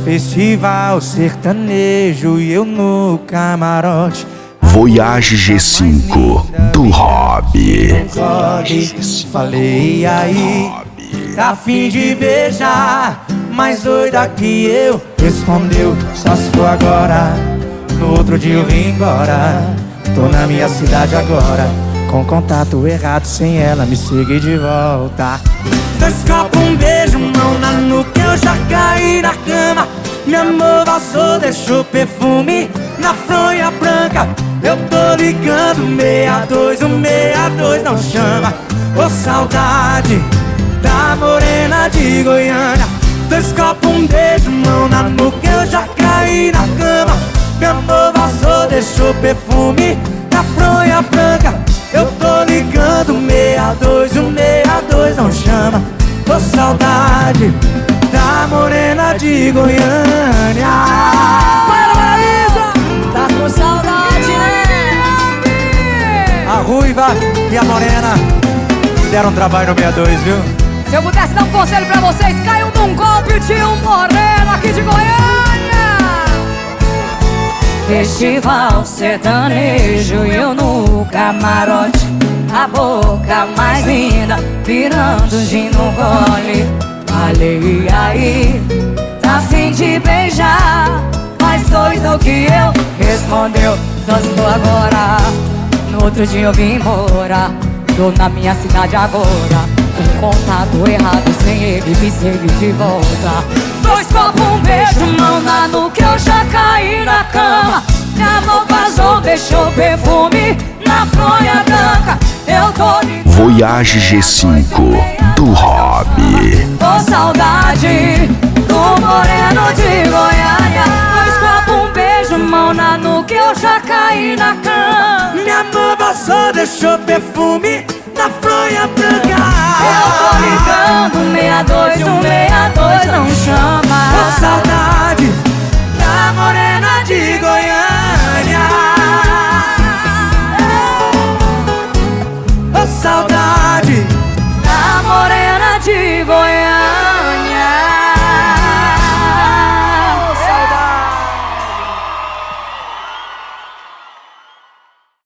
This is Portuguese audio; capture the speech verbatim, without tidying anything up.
Festival sertanejo e eu no camarote. Voyage G cinco do Hobby. Falei, e aí, tá a fim de beijar? Mais doida que eu, respondeu, só se for agora. No outro dia eu vim embora. Tô na minha cidade agora, com contato errado, sem ela me seguir de volta. Dois copos, um beijo, mão na nuca, eu já caí na cama. Meu amor vazou, deixou perfume na fronha branca. Eu tô ligando, meia dois, um meia dois não chama. Ô saudade da morena de Goiânia. Dois copos, um beijo, mão na nuca, eu já caí na cama. Meu amor vazou, deixou perfume na fronha branca. Eu tô ligando, meia dois, um meia dois não chama. Ô saudade da morena de Goiânia. Para, Paraíso! Tá com saudade, né? A Ruiva e a Morena deram trabalho no meia dois, viu? Se eu pudesse dar um conselho pra vocês, caiam num golpe de um moreno aqui de Goiânia. Festival sertanejo e eu no camarote. A boca mais linda, virando gin no gole. Falei, aí, tá a fim de beijar? Mais doido que eu, respondeu, só estou agora. No outro dia eu vim embora. Tô na minha cidade agora, com contato errado, sem ele me seguir de volta. Dois copos, um beijo, mão na nuca, eu já caí na cama. Minha mão vazou, deixou perfume na fronha branca. Eu tô ligando, Voyage G cinco do Hobby. tô saudade do moreno de Goiânia. Dois copos, um beijo, mão na nuca, eu já caí na cama. Minha mão vazou, deixou perfume na fronha branca. Eu tô ligando, meia dois, um meia dois não chama. Ô saudade da morena de Goiânia. Ô saudade